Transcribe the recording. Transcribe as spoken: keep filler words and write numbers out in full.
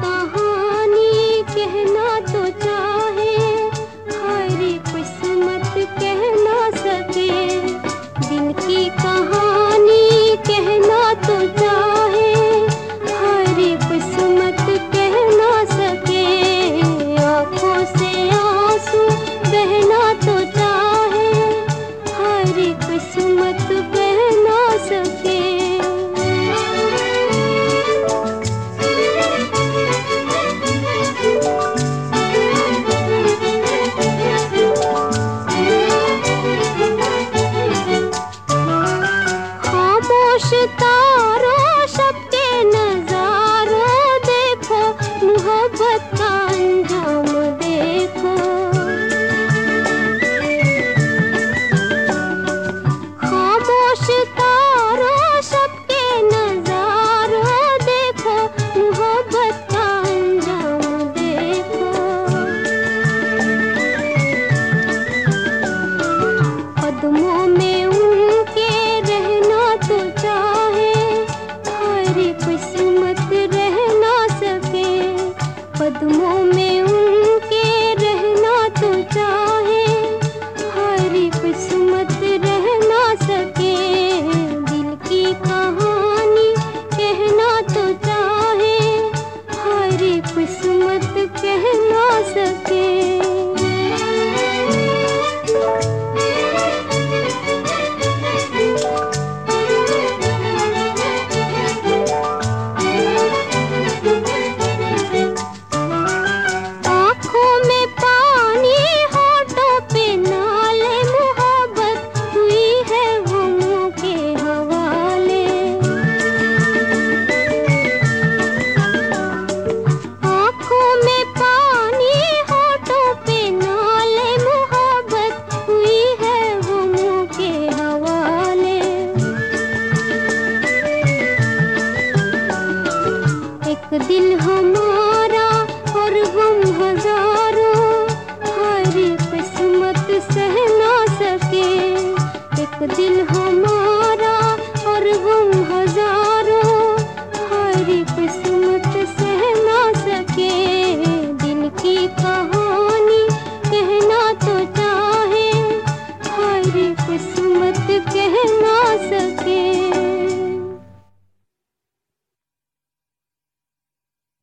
कहानी कहना तो चाहे, हर किस्मत कह ना सके। दिल की कहानी कहना तो चाहे, हर किस्मत कह ना सके। आँखों से आंसू बहना तो चाहे, हर किस्मत कह ना सके। खामोश तारों सबके नजारों देखो, मोहब्बत का अंजाम देखो। खामोश तारों सबके नजारों देखो, मोहब्बत का अंजाम देखो। कदमों में उनके रहना तो चाहे, हर किस्मत रह ना सके। कदमों में उनके रहना तो चाहे, हर किस्मत रह ना सके। दिल की कहानी कहना तो चाहे, हर किस्मत कह ना सके। आँखों में पानी होठों पे नाले, मोहब्बत हुई है गमों के हवाले। आँखों में पानी होठों पे नाले, मोहब्बत हुई है गमों के हवाले। एक दिल हमारा और गम हजारों, हर किस्मत सह ना सके। एक दिल हमारा और गम हजारों, हर किस्मत सह ना सके। दिल की कहानी कहना तो चाहे, हर किस्मत कह ना सके।